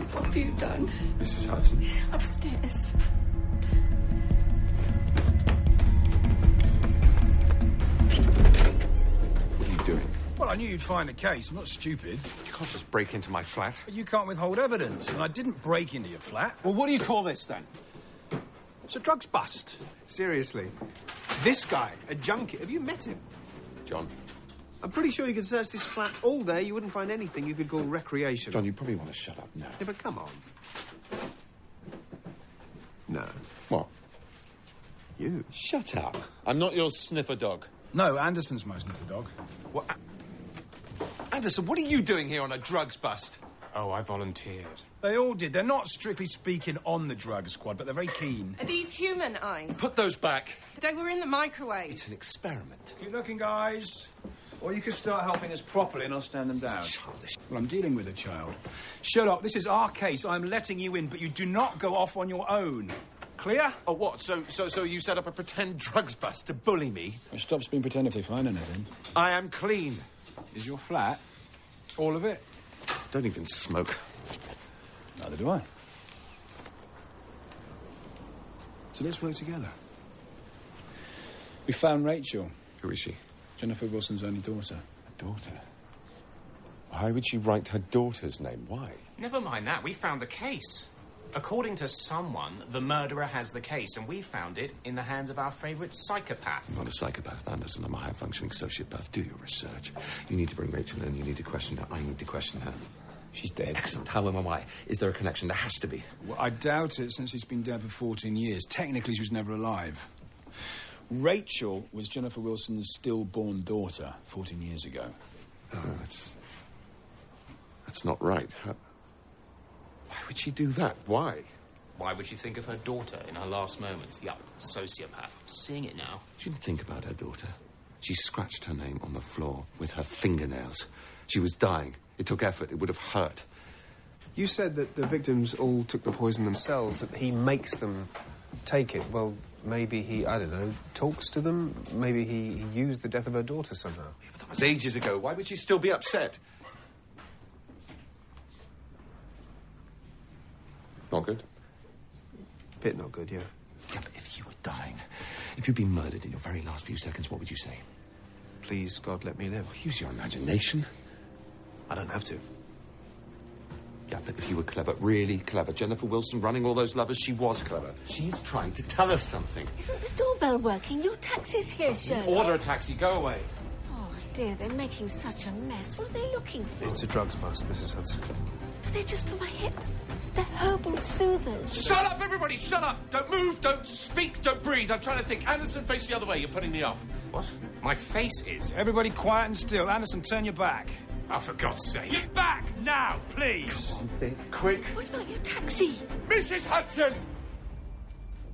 What have you done? Mrs. Hudson. Upstairs. What are you doing? Well, I knew you'd find a case. I'm not stupid. You can't just break into my flat. But you can't withhold evidence, and I didn't break into your flat. Well, what do you call this, then? It's a drugs bust. Seriously. This guy, a junkie, have you met him? John. I'm pretty sure you could search this flat all day. You wouldn't find anything you could call recreation. John, you probably want to shut up now. Yeah, but come on. No. What? You. Shut up. I'm not your sniffer dog. No, Anderson's my sniffer dog. What? Anderson, what are you doing here on a drugs bust? Oh, I volunteered. They all did. They're not strictly speaking on the drug squad, but they're very keen. Are these human eyes? Put those back. They were in the microwave. It's an experiment. Keep looking, guys. Or you can start helping us properly and I'll stand them down. Childish. Well, I'm dealing with a child. Sherlock, this is our case. I'm letting you in, but you do not go off on your own. Clear? Oh, what? So you set up a pretend drugs bust to bully me? It stops being pretend if they find anything. I am clean. Is your flat? All of it? Don't even smoke. Neither do I. So let's work together. We found Rachel. Who is she? Jennifer Wilson's only daughter. A daughter? Why would she write her daughter's name? Why? Never mind that. We found the case. According to someone, the murderer has the case, and we found it in the hands of our favourite psychopath. I'm not a psychopath, Anderson. I'm a high-functioning sociopath. Do your research. You need to bring Rachel in. You need to question her. I need to question her. She's dead. Excellent. How am I? Is there a connection? There has to be. Well, I doubt it, since she's been dead for 14 years. Technically, she was never alive. Rachel was Jennifer Wilson's stillborn daughter 14 years ago. Oh, that's not right. Why would she do that? Why? Why would she think of her daughter in her last moments? Yup, sociopath. Seeing it now. She didn't think about her daughter. She scratched her name on the floor with her fingernails. She was dying. It took effort. It would have hurt. You said that the victims all took the poison themselves, that he makes them take it. Well, maybe he, I don't know, talks to them? Maybe he used the death of her daughter somehow. Yeah, but that was ages ago. Why would she still be upset? Not good? Bit not good, yeah. Yeah, but if you were dying, if you'd been murdered in your very last few seconds, what would you say? Please, God, let me live. Use your imagination. I don't have to. Yeah, but if you were clever, really clever. Jennifer Wilson running all those lovers, she was clever. She's trying to tell us something. Isn't the doorbell working? Your taxi's here, Sherlock. Order a taxi, go away. Oh, dear, they're making such a mess. What are they looking for? It's a drugs bust, Mrs. Hudson. But they're just for my hip. They're herbal soothers. Shut up, everybody! Shut up! Don't move, don't speak, don't breathe. I'm trying to think. Anderson, face the other way. You're putting me off. What? My face is? Everybody quiet and still. Anderson, turn your back. Oh, for God's sake. Get back, now, please. Come on, think quick. What about your taxi? Mrs. Hudson!